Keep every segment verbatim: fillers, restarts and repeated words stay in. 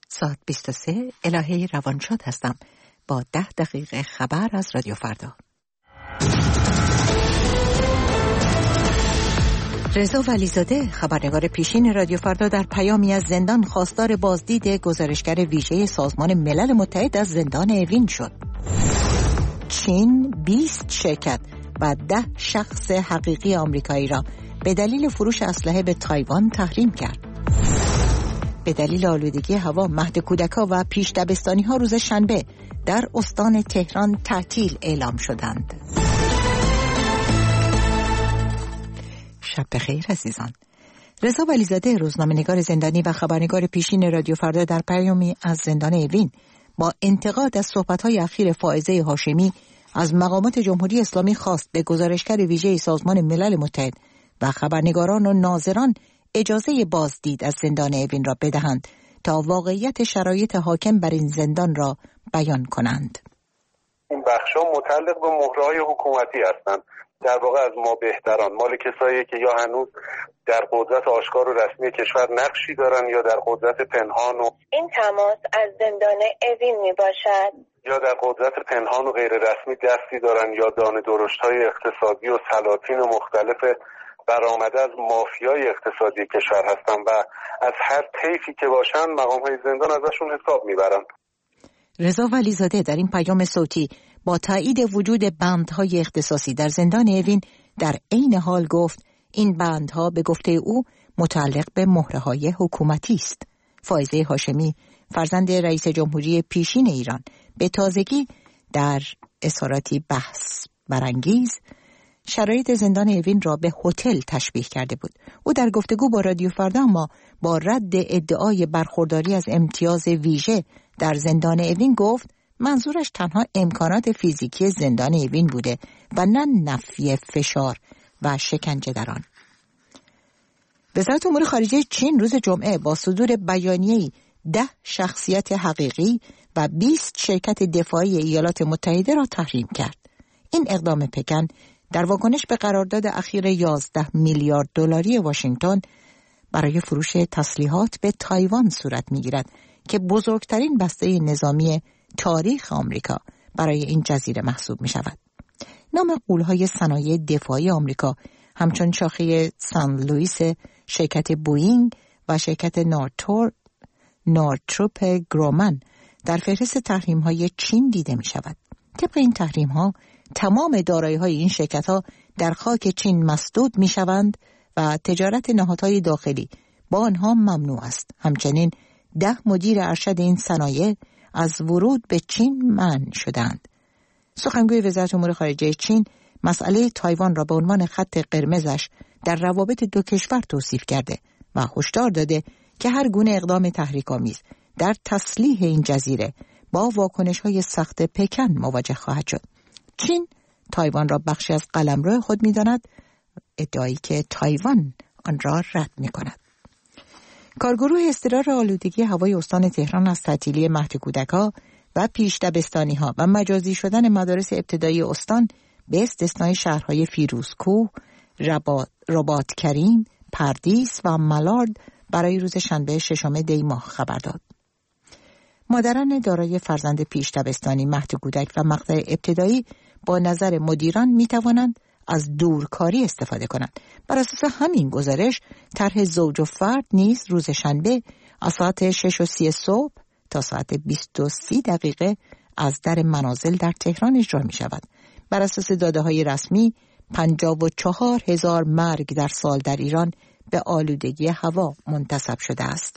ساعت بیست و سه الهه روانشاد هستم با ده دقیقه خبر از رادیو فردا. رضا ولیزاده خبرنگار پیشین رادیو فردا در پیامی از زندان خواستار بازدید گزارشگر ویژه سازمان ملل متحد از زندان اوین شد. چین بیست شرکت و ده شخص حقیقی آمریکایی را به دلیل فروش اسلحه به تایوان تحریم کرد. به دلیل آلودگی هوا مهد کودک‌ها و پیش دبستانی‌ها روز شنبه در استان تهران تعطیل اعلام شدند. شب بخیر عزیزان. رضا ولیزاده روزنامه‌نگار زندانی و خبرنگار پیشین رادیو فردا در پیامی از زندان اوین با انتقاد از صحبت‌های اخیر فائزه هاشمی از مقامات جمهوری اسلامی خواست به گزارشگر ویژه سازمان ملل متحد و خبرنگاران و ناظران اجازه بازدید از زندان اوین را بدهند تا واقعیت شرایط حاکم بر این زندان را بیان کنند. این بخشا متعلق به مهره‌های حکومتی هستند. در واقع از ما بهتران، مال کسایی که یا هنوز در قدرت آشکار و رسمی کشور نقشی دارن یا در قدرت پنهان و این تماس از زندان اوین می باشد یا در قدرت پنهان و غیر رسمی دستی دارن یا دانه درشت‌های اقتصادی و سلاطین مختلف برآمده از مافیای اقتصادی کشور هستن و از هر طیفی که باشن مقام‌های زندان ازشون حساب میبرن. رضا ولیزاده در این پیام صوتی با تایید وجود بندهای اختصاصی در زندان اوین در عین حال گفت این بندها به گفته او متعلق به مهره‌های حکومتی است. فائزه هاشمی فرزند رئیس جمهوری پیشین ایران به تازگی در اظهاراتی بحث برانگیز شرایط زندان اوین را به هتل تشبیه کرده بود. او در گفتگو با رادیو فردا اما با رد ادعای برخورداری از امتیاز ویژه در زندان اوین گفت منظورش تنها امکانات فیزیکی زندان اوین بوده و نه نفی فشار و شکنجه در آن. وزارت امور خارجه چین روز جمعه با صدور بیانیه‌ای ده شخصیت حقیقی و بیست شرکت دفاعی ایالات متحده را تحریم کرد. این اقدام پکن در واکنش به قرارداد اخیر یازده میلیارد دلاری واشنگتن برای فروش تسلیحات به تایوان صورت می‌گیرد که بزرگترین بسته نظامی تاریخ آمریکا برای این جزیره محسوب می‌شود. نام غول‌های صنایع دفاعی آمریکا همچون شاخه سن لوئیس شرکت بوئینگ و شرکت نورتور نورتروپ گرومن در فهرست تحریم‌های چین دیده می‌شود. طبق این تحریم‌ها تمام دارایی‌های این شرکت‌ها در خاک چین مسدود می‌شوند و تجارت نهادهای داخلی با آنها ممنوع است. همچنین ده مدیر ارشد این صنایع از ورود به چین منع شدند. سخنگوی وزارت امور خارجه چین مسئله تایوان را به عنوان خط قرمزش در روابط دو کشور توصیف کرده و هشدار داده که هر گونه اقدام تحریک‌آمیز در تسلیح این جزیره با واکنش‌های سخت پکن مواجه خواهد شد. چین تایوان را بخشی از قلمرو خود می‌داند، ادعایی که تایوان آن را رد می‌کند. کارگروه اضطرار آلودگی هوای استان تهران از تعطیلی مهد کودک‌ها و پیش دبستانی‌ها و مجازی شدن مدارس ابتدایی استان به استثنای شهرهای فیروزکوه، رباط، رباط کریم، پردیس و ملارد برای روز شنبه ششم دی ماه خبر داد. مادران دارای فرزند پیش دبستانی مهد کودک و مقطع ابتدایی با نظر مدیران می توانند از دورکاری استفاده کنند. بر اساس همین گزارش طرح زوج و فرد نیز روز شنبه از ساعت شش و سی صبح تا ساعت بیست و سی دقیقه از در منازل در تهران اجرا می شود. بر اساس داده های رسمی پنجاه و چهار هزار مرگ در سال در ایران به آلودگی هوا منتسب شده است.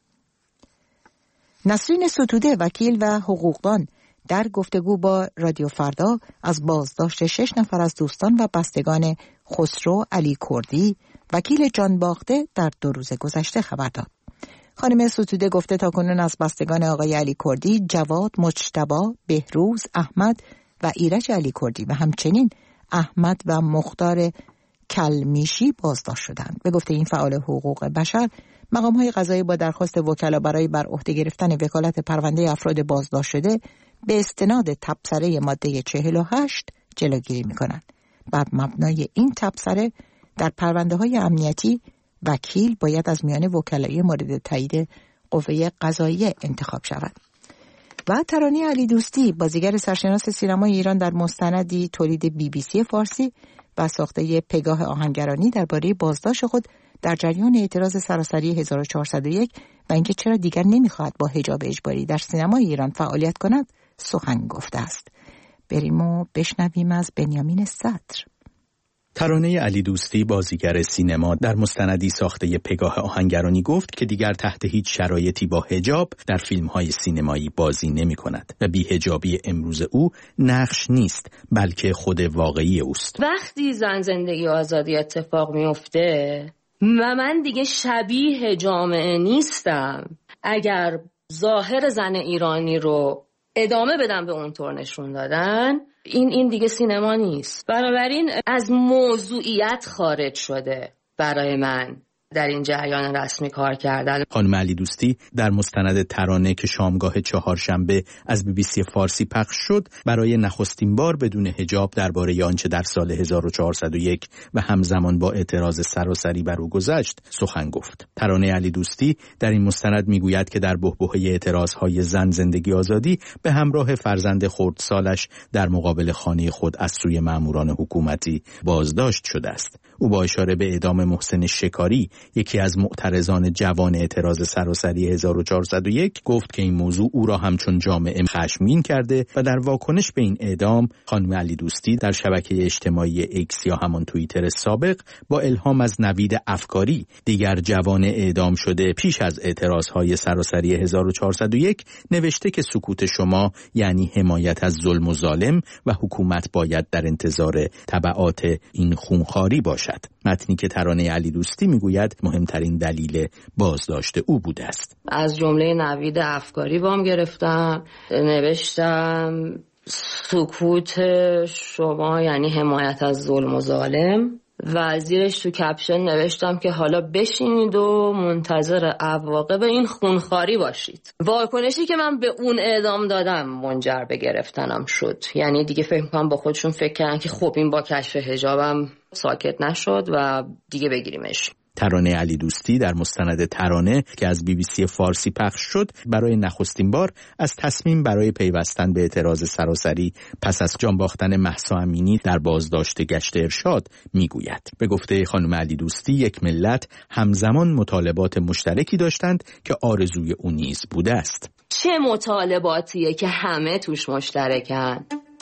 نسرین ستوده وکیل و حقوقدان در گفتگو با رادیو فردا از بازداشت شش نفر از دوستان و بستگان خسرو علی کردی وکیل جان باخته در دو روز گذشته خبر داد. خانم ستوده گفته تاکنون از بستگان آقای علی کردی جواد، مجتبی، بهروز، احمد و ایرج علی کردی و همچنین احمد و مختار کلمیشی بازداشت شدند. به گفته این فعال حقوق بشر، مقام‌های قضایی با درخواست وکلا برای بر عهده گرفتن وکالت پرونده افراد بازداشت شده به استناد تبصره ماده چهل و هشت جلوگیری می‌کنند. بر مبنای این تبصره در پرونده‌های امنیتی وکیل باید از میان وکلای مورد تایید قوه قضاییه انتخاب شود. و ترانه علی دوستی، بازیگر سرشناس سینمای ایران، در مستندی تولید بی بی سی فارسی و ساخته پگاه آهنگرانی درباره بازداشت خود در جریان اعتراض سراسری هزار و چهارصد و یک و اینکه چرا دیگر نمیخواهد با حجاب اجباری در سینمای ایران فعالیت کند سخن گفته است. بریم و بشنویم از بنیامین صدر. ترانه علی دوستی، بازیگر سینما، در مستندی ساخته پگاه آهنگرانی گفت که دیگر تحت هیچ شرایطی با حجاب در فیلم‌های سینمایی بازی نمی‌کند و بی‌حجابی امروز او نقش نیست بلکه خود واقعی اوست. وقتی زن زندگی و آزادی اتفاق میفته و من دیگه شبیه جامعه نیستم، اگر ظاهر زن ایرانی رو ادامه بدم به اونطور نشون دادن، این این دیگه سینما نیست. بنابراین از موضوعیت خارج شده برای من در این جریان رسمی کار کردن. خانم علی دوستی در مستند ترانه که شامگاه چهارشنبه از بی بی سی فارسی پخش شد، برای نخستین بار بدون حجاب درباره آنچه در سال هزار و چهارصد و یک و همزمان با اعتراض سراسری بر او گذشت سخن گفت. ترانه علی دوستی در این مستند میگوید که در بحبوحه اعتراضهای زن زندگی آزادی به همراه فرزند خردسالش در مقابل خانه خود از سوی ماموران حکومتی بازداشت شده است. او با اشاره به اعدام محسن شکاری، یکی از معترضان جوان اعتراض سراسری هزار و چهارصد و یک، گفت که این موضوع او را همچون جامعه خشمگین کرده و در واکنش به این اعدام خانم علی دوستی در شبکه اجتماعی ایکس یا همان توییتر سابق با الهام از نوید افکاری، دیگر جوان اعدام شده پیش از اعتراضهای سراسری هزار و چهارصد و یک، نوشته که سکوت شما یعنی حمایت از ظلم و ظالم و حکومت باید در انتظار تبعات این خونخواری باشد. متنی که ترانه علی دوستی میگوید مهمترین دلیل بازداشت او بوده است. از جمله نوید افکاری وام گرفتم، نوشتم سکوت شما یعنی حمایت از ظلم و ظالم و زیرش تو کپشن نوشتم که حالا بشینید و منتظر عواقب این خونخواری باشید. واکنشی که من به اون اعدام دادم منجر به گرفتنم شد. یعنی دیگه فکر می‌کنم با خودشون فکر کردن که خب این با کشف حجابم ساکت نشد و دیگه بگیریمش. ترانه علی دوستی در مستند ترانه که از بی بی سی فارسی پخش شد برای نخستین بار از تصمیم برای پیوستن به اعتراض سراسری پس از جان باختن مهسا امینی در بازداشت گشت ارشاد میگوید. به گفته خانم علی دوستی، یک ملت همزمان مطالبات مشترکی داشتند که آرزوی او نیز بوده است. چه مطالباتیه که همه توش مشترکن؟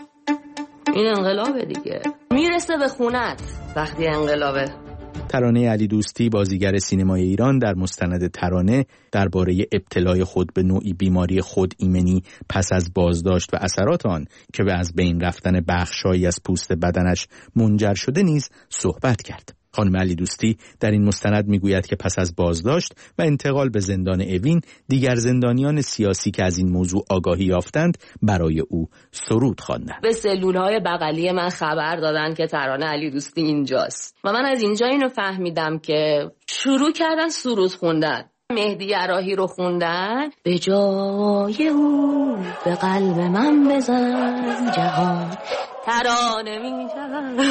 این انقلابه دیگه، میرسه به خونت وقتی انقلابه. ترانه علی دوستی، بازیگر سینمای ایران، در مستند ترانه درباره ابتلای خود به نوعی بیماری خود ایمنی پس از بازداشت و اثرات آن که به از بین رفتن بخشایی از پوست بدنش منجر شده نیز صحبت کرد. خانم علی دوستی در این مستند میگوید که پس از بازداشت و انتقال به زندان اوین، دیگر زندانیان سیاسی که از این موضوع آگاهی یافتند برای او سرود خواندند. به سلولهای بغلی من خبر دادن که ترانه علی دوستی اینجاست و من از اینجا اینو فهمیدم که شروع کردن سرود خوندن. مهدی عراحی رو خوندن، به جای او به قلب من بزن جهان ترانه می‌شود.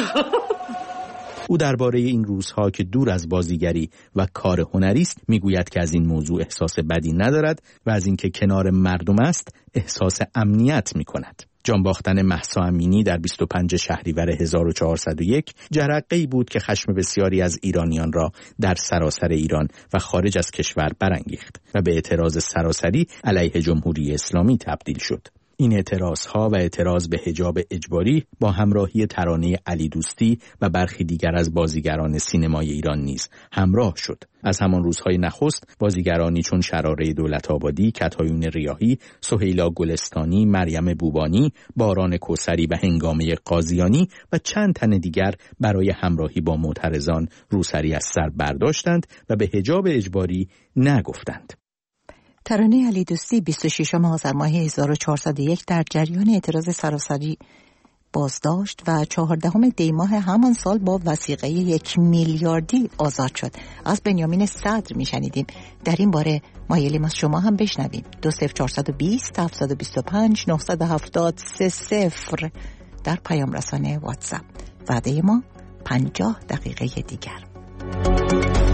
او درباره این روزها که دور از بازیگری و کار هنری است میگوید که از این موضوع احساس بدی ندارد و از اینکه کنار مردم است احساس امنیت میکند. جان باختن مهسا امینی در بیست و پنجم شهریور هزار و چهارصد و یک جرقه‌ای بود که خشم بسیاری از ایرانیان را در سراسر ایران و خارج از کشور برانگیخت و به اعتراض سراسری علیه جمهوری اسلامی تبدیل شد. این اعتراضها و اعتراض به حجاب اجباری با همراهی ترانه علی دوستی و برخی دیگر از بازیگران سینمای ایران نیز همراه شد. از همان روزهای نخست بازیگرانی چون شراره دولت‌آبادی، کتایون ریاحی، سهیلا گلستانی، مریم بوبانی، باران کوثری و هنگامه قاضیانی و چند تن دیگر برای همراهی با معترضان روسری از سر برداشتند و به حجاب اجباری نگفتند. ترانه علی دوستی بیست و ششم آذر ماه هزار و چهارصد و یک در جریان اعتراض سراسری بازداشت و چهاردهم دی ماه همان سال با وثیقه یک میلیاردی آزاد شد. از بنیامین صدر میشنیدیم. در این باره مایلیم از شما هم بشنویم. دو صفر چهارصد و بیست هفتصد و بیست و پنج نهصد و هفتاد سه صفر در پیام رسانه واتساپ. وعده ما پنجاه دقیقه دیگر.